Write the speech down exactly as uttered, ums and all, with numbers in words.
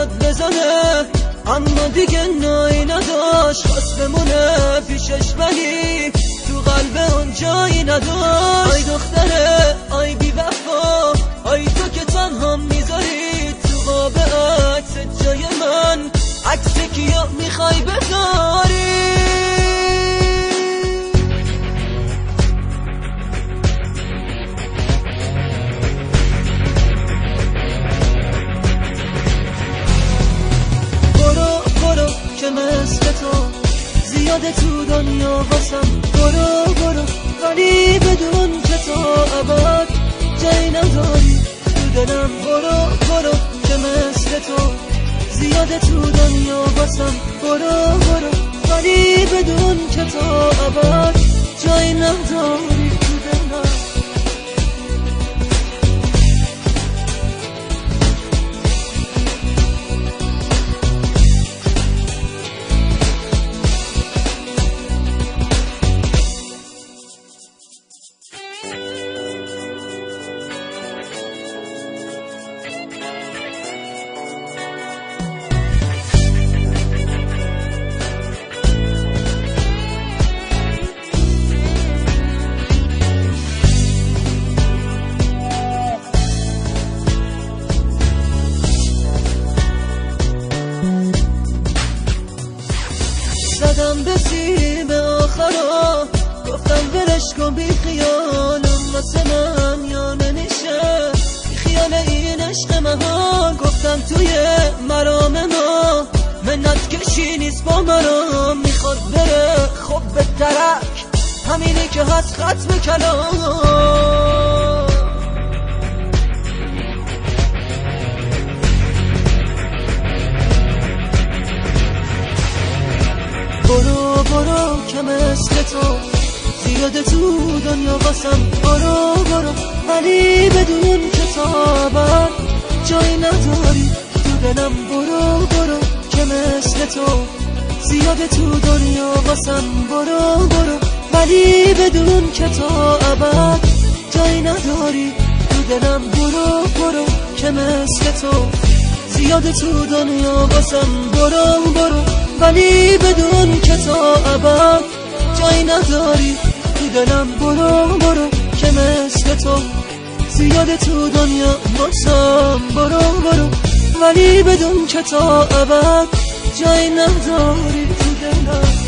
میاد بزنه، اما دیگه نایی نداشت، خواست بمونه پیشش ولی تو قلب اون جایی نداشت. آی دختره آی بی وفا، آی تو که تنها میذاری تو قاب عکس جای من، عکس کیو میخوای بذاری؟ که مثل تو زیاده تو دنیا واسم، برو برو ولی بدون که تو ابد جایی نداری تو دلم. برو برو که مثل تو زیاده تو دنیا واسم، برو برو ولی بدون که تو ابد جایی نداری تو دلم. زدم به سیم آخرا، گفتم ولش کن بی خیالم واسه من یا نمیشه، بی خیال این عشق مهان. گفتم توی مرام ما منت کشی نیست با مرام، میخواد بره خب به درک، همینی که هست ختم کلام. برو برو که مثل تو زیاده تو دنیا واسم، برو برو ولی بدون که تا جایی نداری تو دلم. برو برو که مثل تو زیاده تو دنیا واسم، برو برو ولی بدون که تا ابد جایی نداری تو دلم. برو برو که مثل تو زیاده تو دنیا واسم، برو برو ولی بدون که تا ابد جایی نداری تو دلم. برو برو که مثل تو زیاده تو دنیا واسم، برو برو ولی بدون که تا ابد جایی نداری تو دلم.